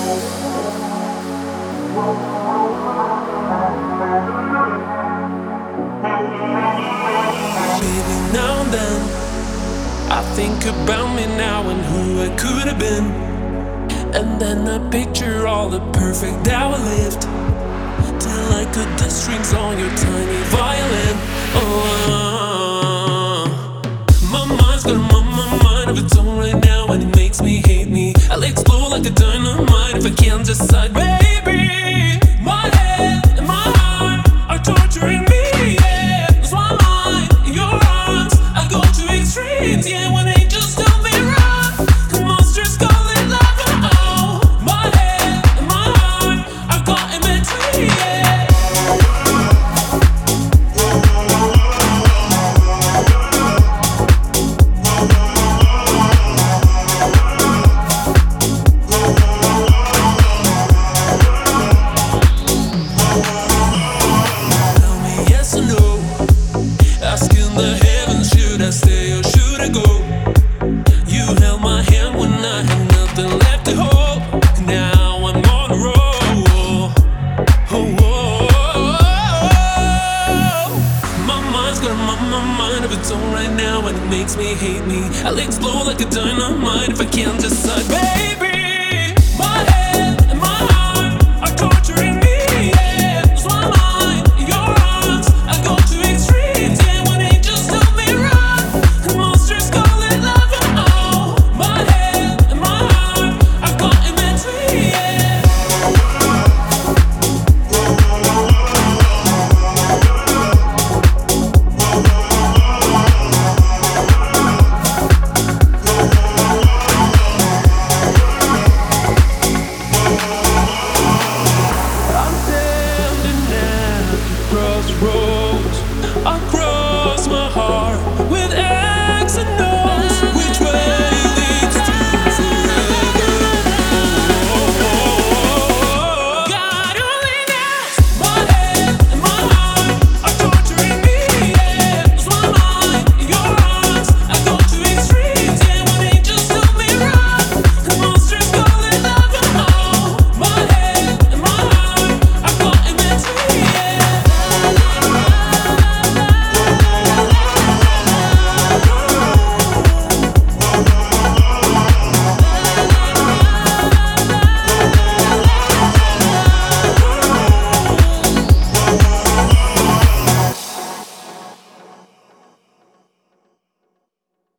Baby, now and then I think about me now and who I could have been. And then I picture all the perfect that we lived, till I could the strings on your tiny violin. Oh, my mind's got my mind of its own right now, and it makes me hate me. I'll explode like a dynamite if I can't decide.